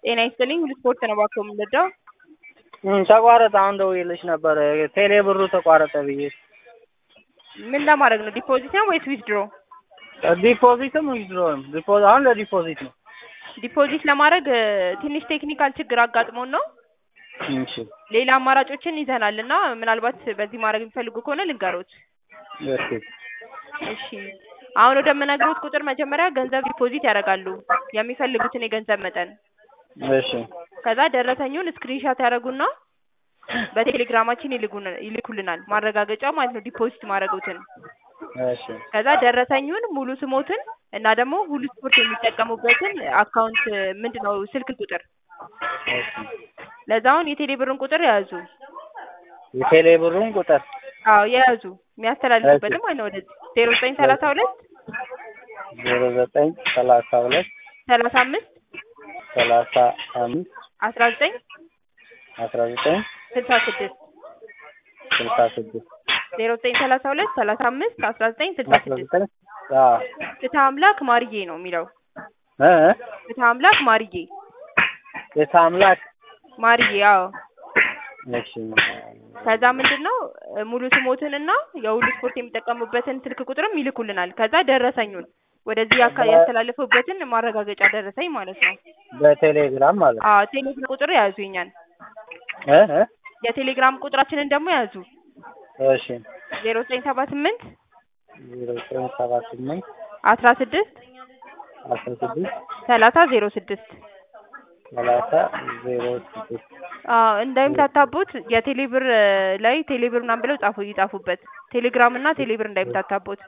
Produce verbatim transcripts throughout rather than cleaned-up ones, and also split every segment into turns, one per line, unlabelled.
ጤና ይስጥልኝ ስፖርት ነው ባክዎ የምንወደው
እም ተቋረጠ አሁን ደውዬልሽ ነበር ቴሌ ብሩ ተቋረጠ ብዬ
ምን ለማድረግ ነው ዲፖዚት ነው ወይስ ዊዝድሮ
ዲፖዚትም ዊዝድሮም ዲፖዚት አሁን ለዲፖዚት ነው
ዲፖዚት ለማድረግ ትንሽ ቴክኒካል ችግር አጋጥሞን ነው
እሺ
ሌላ አማራጮችን ይዘናልና ምናልባት በዚህ ማድረግ የሚፈልጉ ከሆነ ልንገሮት
እሺ
እሺ አሁን ወደምነግሮት ቁጥር መጀመሪያ ገንዘብ ዲፖዚት ያደርጋሉ የሚፈልጉትን የገንዘብ መጠን
እሺ
ከዛ ደረሰኙን ስክሪንሾት ያደርጉና በቴሌግራማችን ይልኩልናል ማረጋገጫ ማለት ነው ዲፖዚት ማድረጉትን
እሺ
ከዛ ደረሰኙን ሙሉ ስሞትን እና ደግሞ ሁሉ ስፖርት የሚጠቀሙበትን አካውንት ምንድነው ስልክ ቁጥር
እሺ
ለዛውን የቴሌ ብርን ቁጥር ያዙ
የቴሌ ብሩን ቁጥር
አዎ ያዙ የሚያስተላልፉበትም ማለት ነው ወደ ዜሮ ዘጠኝ ሰላሳ ሁለት
ዜሮ ዘጠኝ ሰላሳ ሁለት
ሰላሳ አምስት
ሰላሳ አምስት
አስራ ዘጠኝ
አስራ ዘጠኝ
ስልሳ ስድስት
ስልሳ ስድስት
ዜሮ ዘጠኝ ሰላሳ ሁለት ሰላሳ አምስት አስራ ዘጠኝ ስልሳ ስድስት
አዎ
ፍትሐ አምላክ ማርዬ ነው የሚለው
እ
ፍትሐ አምላክ ማርዬ
ፍትሐ አምላክ
ማርዬ አዎ
እሺ
ከዛ ምንድነው ሙሉ ስሞትንና የሁሉ ስፖርት የሚጠቀሙበትን ስልክ ቁጥርም ይልኩልናል ከዛ ደረሰኙን ወደዚህ አካል ያስተላልፉበትን ማረጋገጫ ደረሰኝ ማለት ነው
በቴሌግራም ማለት
አዎ ቴሌግራም ቁጥር ያዙኛል
እ እ
የቴሌግራም ቁጥራችንን ደግሞ ያዙ
እሺ
ዜሮ ዘጠኝ ሰባ ስምንት
ዜሮ ዘጠኝ ሰባ ስምንት
አስራ ስድስት
አስራ ስድስት
ሰላሳ ዜሮ ስድስት
ሰላሳ ዜሮ ስድስት
አዎ እንዳይምታታቡት የቴሌ ብር ላይ ቴሌ ብር ምናምን ብለው ጻፉ ይጻፉበት ቴሌግራም እና ቴሌ ብር እንዳይምታታቡት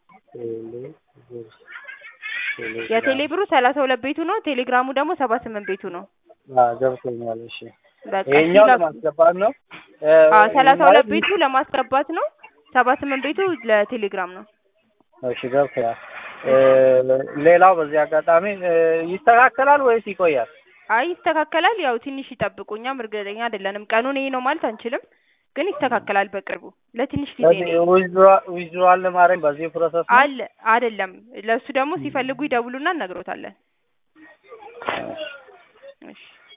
የቴሌ ብሩ ሰላሳ ሁለት ቤቱ ነው ቴሌግራሙ ደግሞ ሰባ ስምንት ቤቱ ነው
አዎ ገብቶኛል እሺ
በቃ
ይሄኛው ለማስገባት ነው
አዎ ሰላሳ ሁለት ቤቱ ለማስገባት ነው ሰባ ስምንት ቤቱ ለቴሌግራም ነው
እሺ ገብቶኛል ሌላው በዚህ አጋጣሚ ይስተካከላል ወይስ ይቆያል
አይ ይስተካከላል ያው ትንሽ ይጠብቁኛም እርግጠኛ አይደለንም ቀኑን ይሄ ነው ማለት አንችልም ግን ይስተካከላል በቅርቡ ለትንሽ ጊዜ ነው
ዊዝድሮዋል ለማድረግ በዚህ ፕሮሰስ ነው
አለ አይደለም ለሱ ደግሞ ሲፈልጉ ይደውሉና እነግሮታለን እሺ